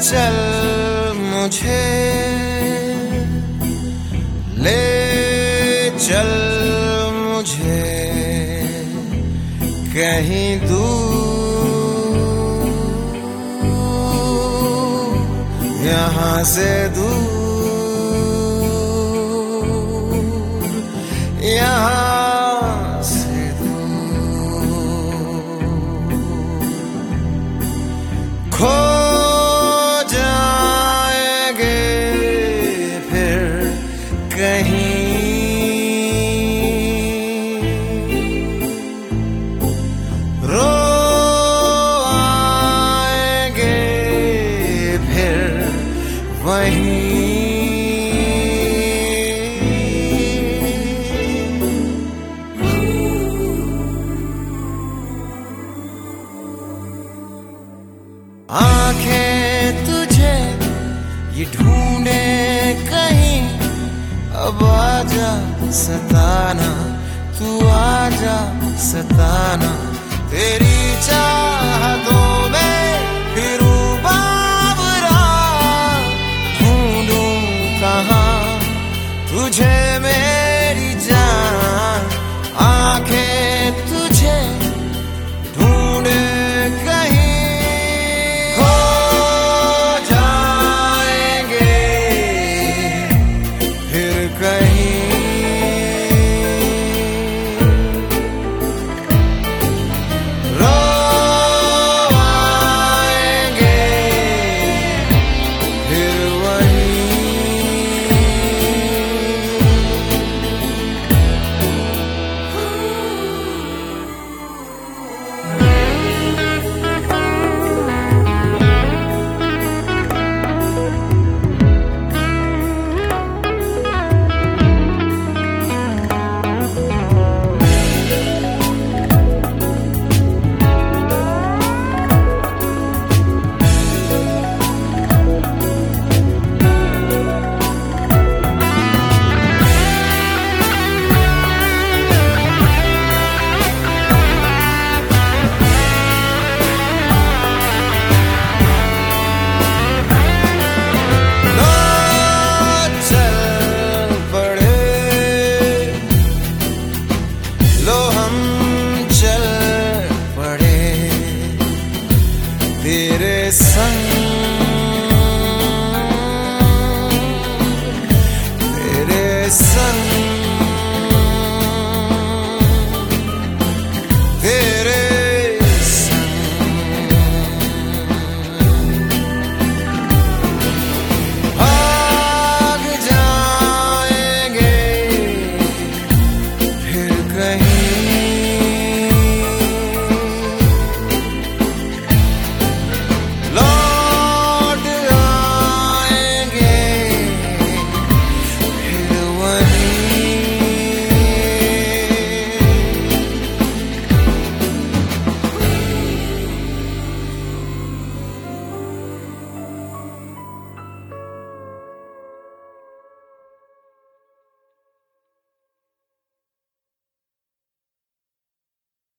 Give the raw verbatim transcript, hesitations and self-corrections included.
चल मुझे ले चल मुझे कहीं दूर, यहाँ से दूर, यहाँ से दूर। खो जाएंगे फिर कहीं, रो आएंगे फिर वहीं। आंखें तुझे ये ढूंढे कहीं, अब आजा सताना, तू आजा सताना। तेरी चाहतों में फिरूं बाबरा, ढूंढूं कहाँ तुझे मेरी जान। आंखें तुझे ढूंढे कहीं, खो जाएंगे फिर कहीं, रो आएंगे फिर वहीं। तेरे संग तेरे संग